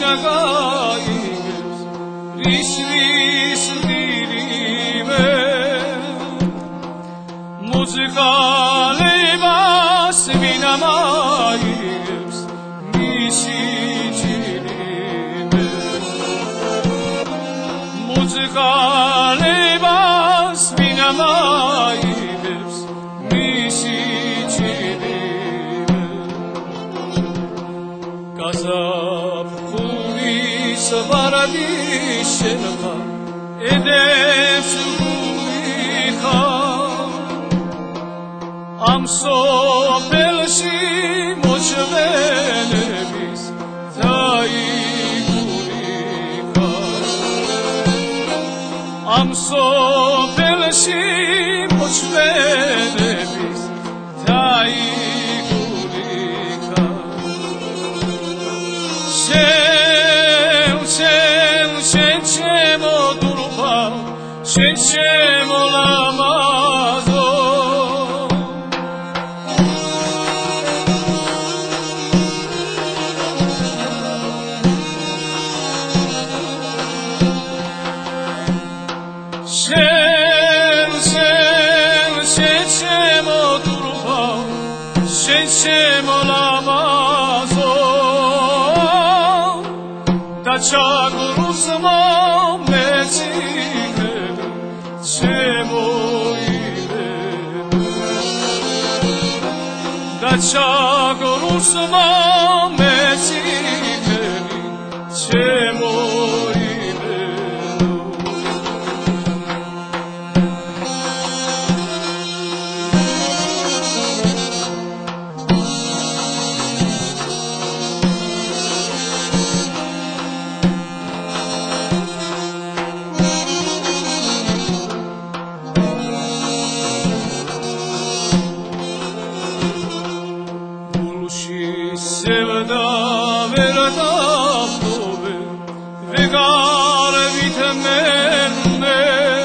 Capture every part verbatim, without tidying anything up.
გაიგებს რისთვის მდიდიმე მუზიკალებას ვინ ამაიგებს მისი ჭირიმე მუზიკალებას ვინ ამაიგებს მისი ჭირიმე გაზაფხულის ვარადის შენხა ედებს გულიხარ ამ სოფელში მოჩვენების დაიგულიხარ ამ სოფელში მოჩვენების დაიგულიხარ შენ შენ შენ ჩემო დურბა შენ ჩემო ლამაზო შენ შენ შენ ჩემო დურბა შენ ჩემო ლამაზო და ჩაგურუს მომეციქები შემოიღები და ჩაგურუს მომეციქები შემოიღები sevda verda dove vegar vitmenne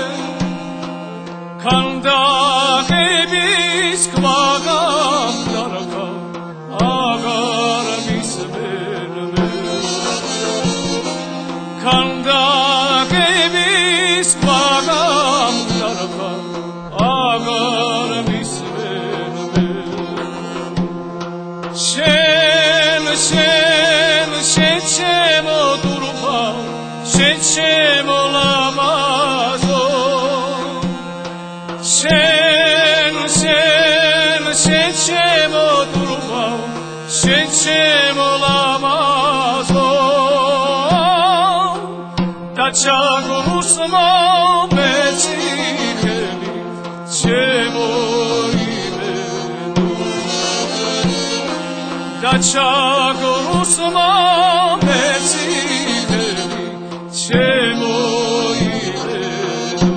kanda gebis kvagam daraka agar misverne kanda gebis kvagam daraka agar misverne შენ შენ შენ ჩემო დურბა შენ ჩემო ლამაზო შენ შენ შენ ჩემო დურბა შენ ჩემო ლამაზო და ჩაგურუს მომეციქები da çagurus momecikeli çemoiledu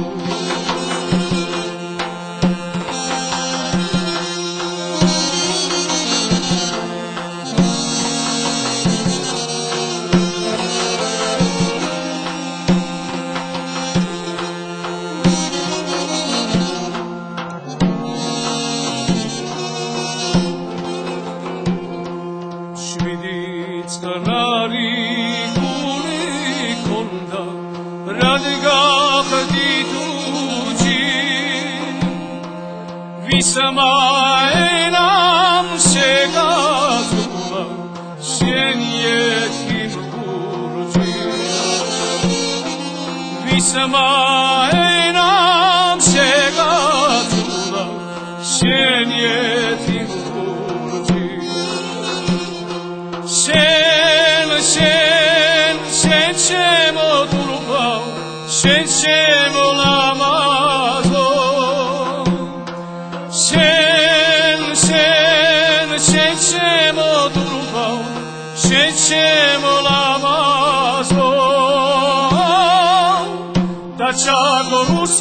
წყნარი გული ქონდა რადგახდი თუჯი ვისმა ენამ შეგაზრდა შენი ეთქი გურჯი ვისმა ენამ შეგაზრდა შენი ეთქი შენ შენ შენ ჩემო დურბა შენ ჩემო ლამაზო შენ შენ შენ ჩემო დურბა შენ ჩემო ლამაზო და ჩაგურუს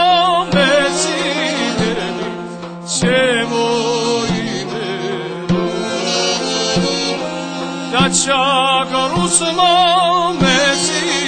მომეციქები შემოიღები da çagurus momeci